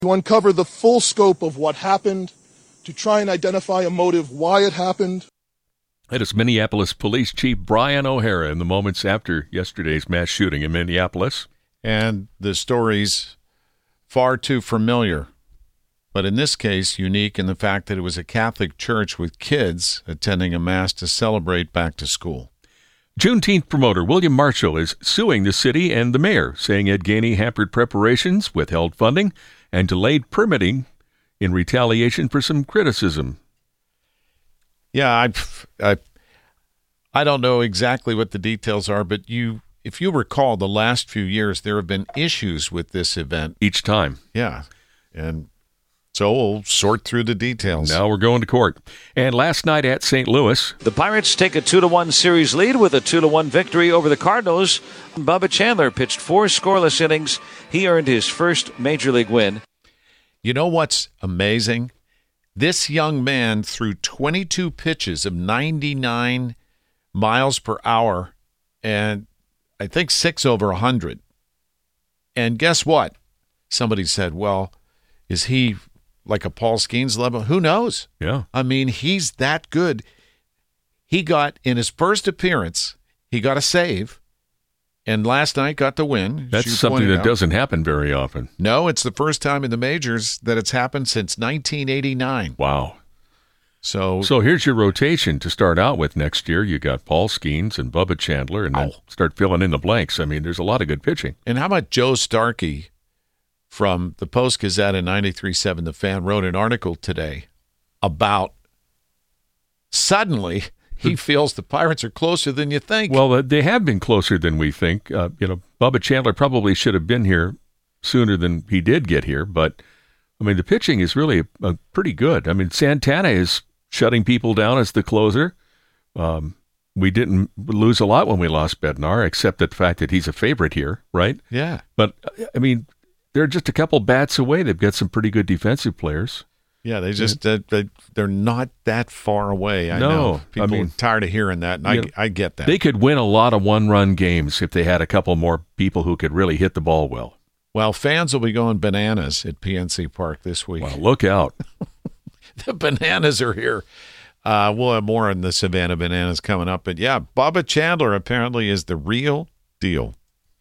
To uncover the full scope of what happened, to try and identify a motive why it happened. That is Minneapolis Police Chief Brian O'Hara in the moments after yesterday's mass shooting in Minneapolis. And the story's far too familiar, but in this case unique in the fact that it was a Catholic church with kids attending a mass to celebrate back to school. Juneteenth promoter William Marshall is suing the city and the mayor, saying Ed Gainey hampered preparations, withheld funding, and delayed permitting in retaliation for some criticism. Yeah, I don't know exactly what the details are, but if you recall, the last few years there have been issues with this event. Each time. Yeah, and so we'll sort through the details. Now we're going to court. And last night at St. Louis, the Pirates take a 2-1 series lead with a 2-1 victory over the Cardinals. Bubba Chandler pitched 4 scoreless innings. He earned his first Major League win. You know what's amazing? This young man threw 22 pitches of 99 miles per hour and I think 6 over 100. And guess what? Somebody said, well, is he like a Paul Skeens level? Who knows? Yeah. I mean, he's that good. He got, in his first appearance, he got a save. And last night got the win. That's something that doesn't happen very often. No, it's the first time in the majors that it's happened since 1989. Wow. So here's your rotation to start out with next year. You got Paul Skeens and Bubba Chandler, and then start filling in the blanks. I mean, there's a lot of good pitching. And how about Joe Starkey from the Post-Gazette and 93.7 The Fan wrote an article today about suddenly he feels the Pirates are closer than you think. Well, they have been closer than we think. Bubba Chandler probably should have been here sooner than he did get here. But, I mean, the pitching is really pretty good. I mean, Santana is shutting people down as the closer. We didn't lose a lot when we lost Bednar, except the fact that he's a favorite here, right? Yeah. But, I mean, they're just a couple bats away. They've got some pretty good defensive players. Yeah, they just they're not that far away. I No, know people I mean, are tired of hearing that, and I get that. They could win a lot of one-run games if they had a couple more people who could really hit the ball well. Well, fans will be going bananas at PNC Park this week. Well, look out. The Bananas are here. We'll have more on the Savannah Bananas coming up. But, yeah, Bubba Chandler apparently is the real deal.